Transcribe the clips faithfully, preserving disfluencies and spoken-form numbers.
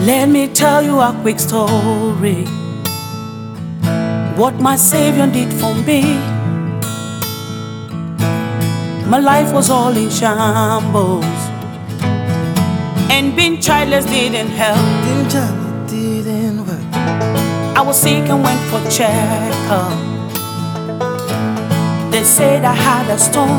Let me tell you a quick story. What my Savior did for me. My life was all in shambles, and being childless didn't help. Being childless didn't work. I was sick and went for checkup. They said I had a stone,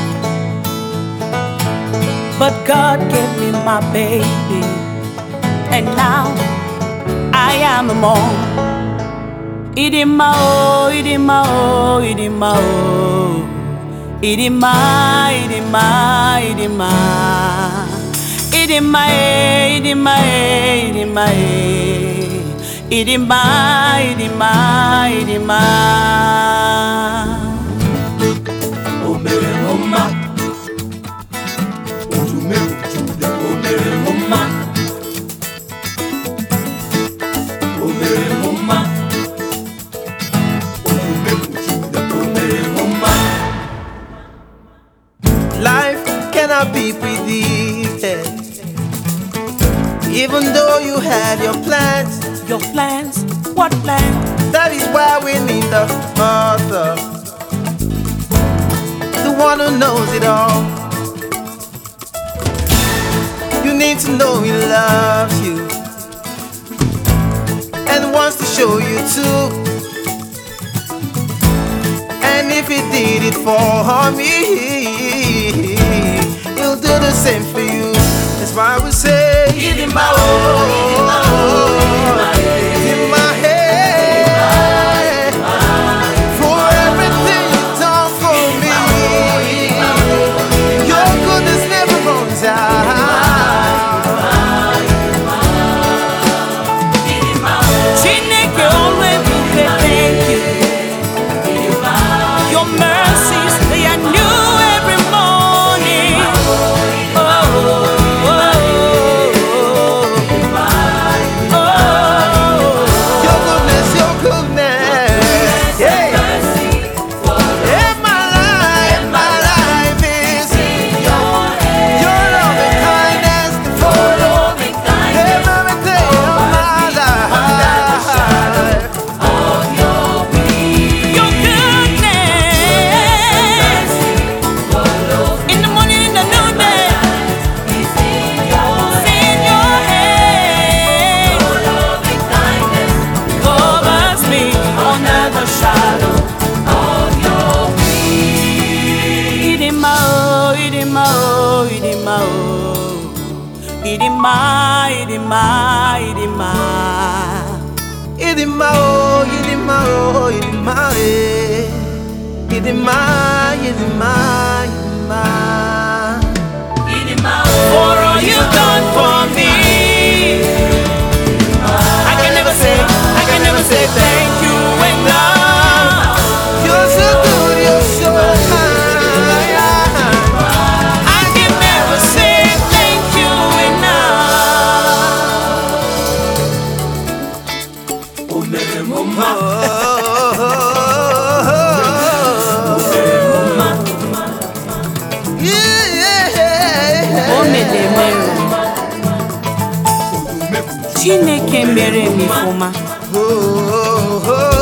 but God gave me my baby, and now I am a mom. Idima oh, idima oh, idima oh, idima, idima, idima, idima, idima, idima, idima, idima, idima. Omere mama, ojume ojude. Omere mama, omere mama, ojume ojude. Omere mama. Life cannot be predicted. Even though you had your plans, Your plans, what plans? that is why we need the Father, the one who knows it all. You need to know He loves you and wants to show you too. And if He did it for me, He'll do the same for you. That's why we say, "Give Him my all, give Him my head, for everything You've done for me. Your goodness never runs out." Chineke always will say thank you. Your mercies, they are new every morning. Oh, oh, oh, oh. Your goodness, Your goodness, yeah. In my life, in my life is Your loving kindness, every day of my life. Your goodness, in the morning, in the noonday, it's in your hand. Covers me under the shadow of Your wings. Idima oh, idima oh, idima oh, idima, idima, idima. Idima oh, Idima oh, Idima eh. Idima, Idima, Idima. For all you've done for me, I can never say, I can never say thank you enough. You're so good, You're so kind. I can never say thank you enough. Omere mama, Oh, yeah, yeah. O mere mere, ojume ojude. Chineke mere m ifuma. Oh, oh, oh.